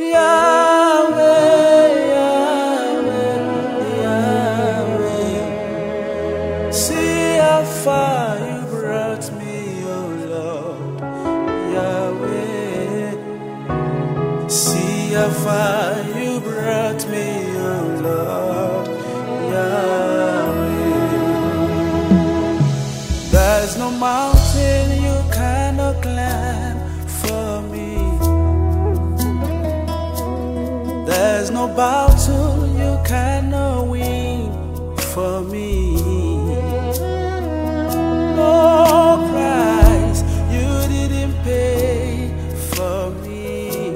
Yahweh, Yahweh, Yahweh. See how far you brought me, oh Lord, Yahweh. See how far you brought me, oh Lord, Yahweh. There's no mountain you cannot climb for me. There's no battle you cannot win for me. No price you didn't pay for me.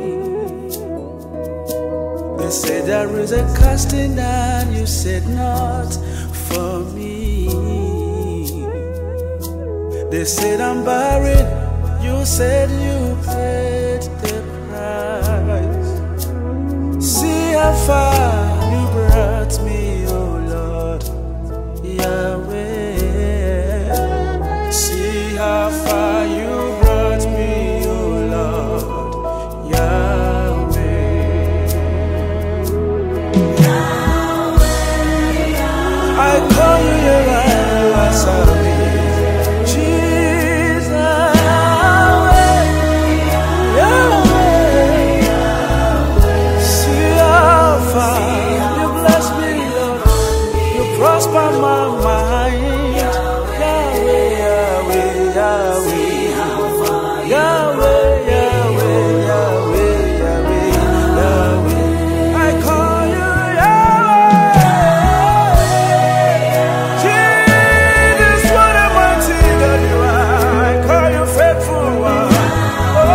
They said there is a casting down, you said not for me. They said I'm buried, you said you paid the price. See how far you brought me, oh Lord, Yahweh. See how far you brought me, oh Lord, Yahweh. I call you Yahweh, you answer me. Prosper my mind, Yahweh, Yahweh, Yahweh, Yahweh, Yahweh, Yahweh, Yahweh, Yahweh. I call you Yahweh. Jesus, what a mighty God you are. I call you faithful one. Oh,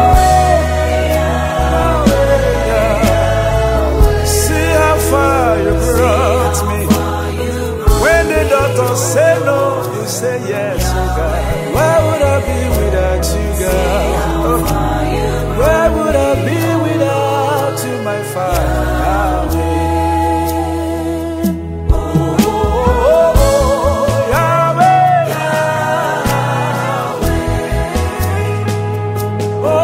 Yahweh, Yahweh. See how far you brought me. Doctor say no, you say yes, oh God. Where would I be without you, God? Where would I be without you, my Father? Oh, Yahweh, Yahweh. Oh,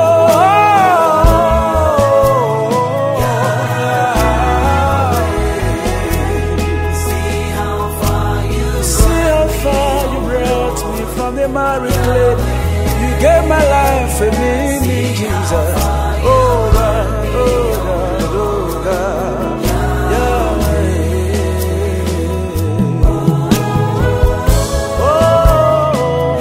from the married clay, you gave my life a meaning, Jesus. Oh God, oh God, oh God, Yahweh. Oh,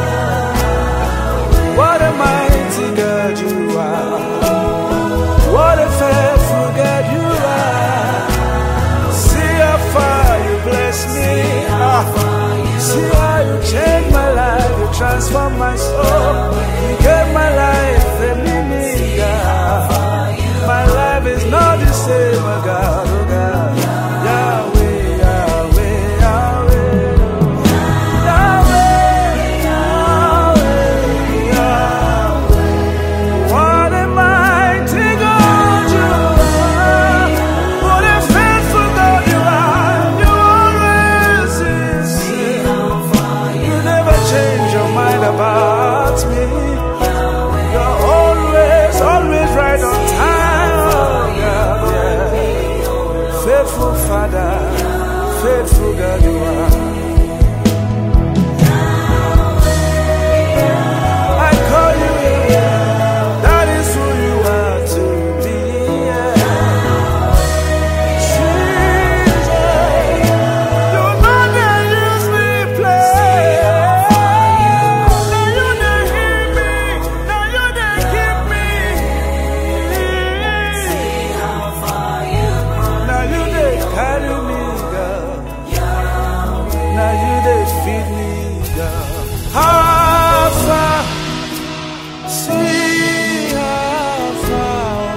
what a mighty God you are. What a faithful God you are. See how far you bless me. See how you change my life, you transform my soul. You gave my life a meaning, God. My life is not the same, oh God, oh God. Yahweh, Yahweh, Yahweh. Yahweh, Yahweh, Yahweh. What a mighty God you are. What a faithful God you are. You always is. You never change your mind about me. You're always, always right on time. Oh God, yeah. Faithful Father, faithful God you are. I call you, yeah. That is who you are to me, yeah. Jesus, you know they use me play. Now you they hear me, now you they keep me. Now you they carry me, God. Now you they feed me, God. How far, see how far,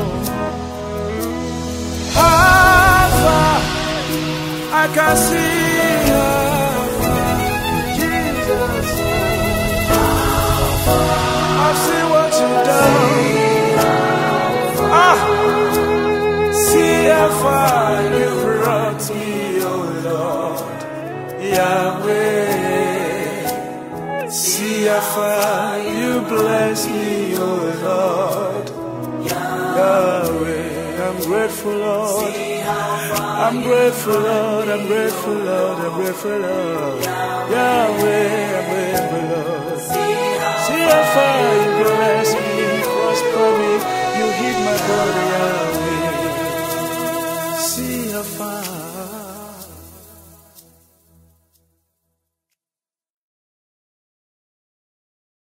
how far I can see how far, Jesus. I've seen what you've done. See how far you brought me, oh Lord, Yahweh. See how far you bless me, oh Lord, Yahweh. grateful, Lord. I'm grateful, Lord. I'm grateful, Lord. I'm grateful, Lord. Yahweh, I'm grateful, Lord. See how far